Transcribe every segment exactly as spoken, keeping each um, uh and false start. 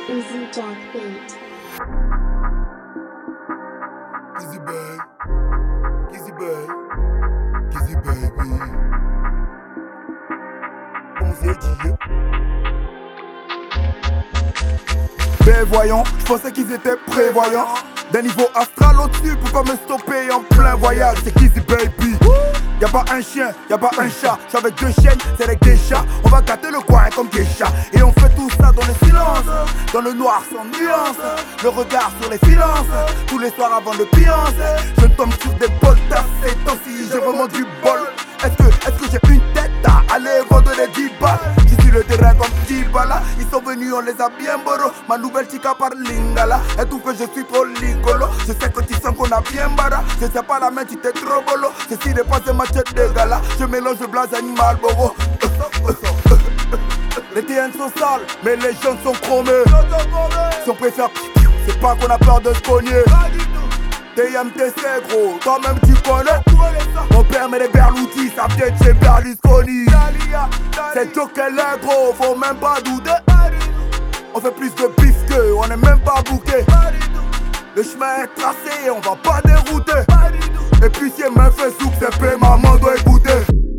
Easy Jack Beat. Gizzy Bay, Gizzy Bay, Gizzy Baby. On s'est dit. Ben voyons, je pensais qu'ils étaient prévoyants. D'un niveau astral au-dessus, peux pas me stopper en plein voyage. C'est Gizzy Baby. Y'a pas un chien, y'a pas un chat. J'suis avec deux chiennes, c'est les geishas. On va gâter le coin comme geisha. Et on fait tout ça dans le silence, dans le noir sans nuance. Le regard sur les silences, tous les soirs avant le piance. Je tombe sur des bols ces temps-ci, j'ai vraiment du bol. Est-ce que, est-ce que j'ai une tête à aller vendre les dix balles? Je suis le terrain comme Dibala. Ils sont venus, on les a bien boro. Ma nouvelle chica par lingala. Et tout que je suis trop ligolo. Je sais que tu sens qu'on a bien bara. Je sais pas la main, tu t'es trop bolo. Ceci dépasse ma tête de gala. Je mélange le blaze animal bobo. Les T N sont sales, mais les jeunes sont chromés. Si on préfère, c'est pas qu'on a peur de se cogner. T M T C gros, toi-même tu connais. Mon père met les berloutis, sa tête chez Berlusconi. C'est Joe qu'elle est gros, faut même pas douter. On fait plus de bif que, on est même pas bouqué. Le chemin est tracé, on va pas dérouter. Et puis si elle me fait souk, c'est peu, maman doit écouter.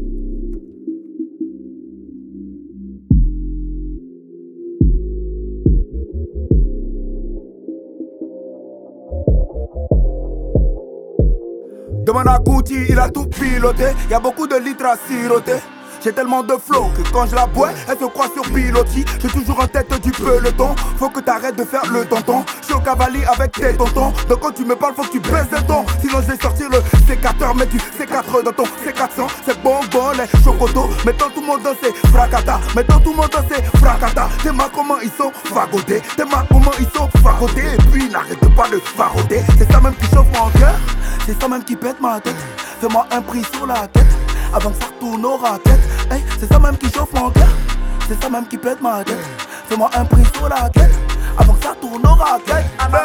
Demande à Gucci, il a tout piloté. Y'a beaucoup de litres à siroter. J'ai tellement de flow que quand je la bois, elle se croit sur pilotis. J'suis toujours en tête du peloton. Faut que t'arrêtes de faire le tonton. J'suis au cavalier avec tes tontons. Donc quand tu me parles, faut que tu baisses le ton. Sinon je vais sortir le C quatre, mais du C quatre dans ton C quatre cents. C'est bon, bon, les chocotos. Mettons tout le monde dans ses fracata. Mettons tout le monde dans ses fracata. Tes mains comment ils sont fagotés. Tes mains comment ils sont fagotés. Et puis n'arrête pas de faroter. C'est ça même qui chauffe mon cœur. C'est ça même qui pète ma tête. Fais-moi un prix sur la tête avant que ça retourne aux raquettes. Hey, c'est ça même qui chauffe mon cœur. C'est ça même qui pète ma tête. Fais-moi un prix sur la tête avant que ça retourne aux raquettes.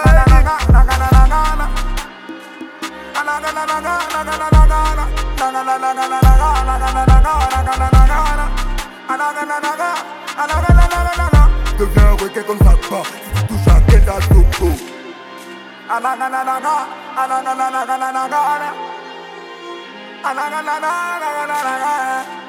Deviens un requin comme ça te bat. Si tu touches à tête à Topo. Ananana,